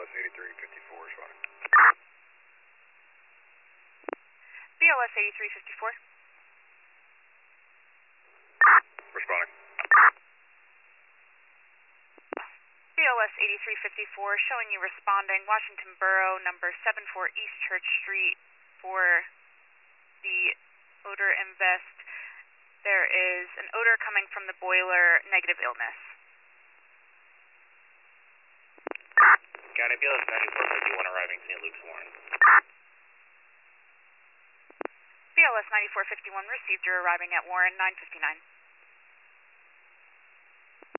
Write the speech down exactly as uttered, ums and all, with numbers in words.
S eighty-three fifty-four, responding. B L S eighty-three fifty-four. Responding. B L S eighty-three fifty-four, showing you responding, Washington Borough, number seven four East Church Street, for the odor invest. There is an odor coming from the boiler, negative illness. County B L S ninety-four fifty-one arriving Saint Luke's Warren. B L S ninety-four fifty-one received, you're arriving at Warren, nine fifty-nine.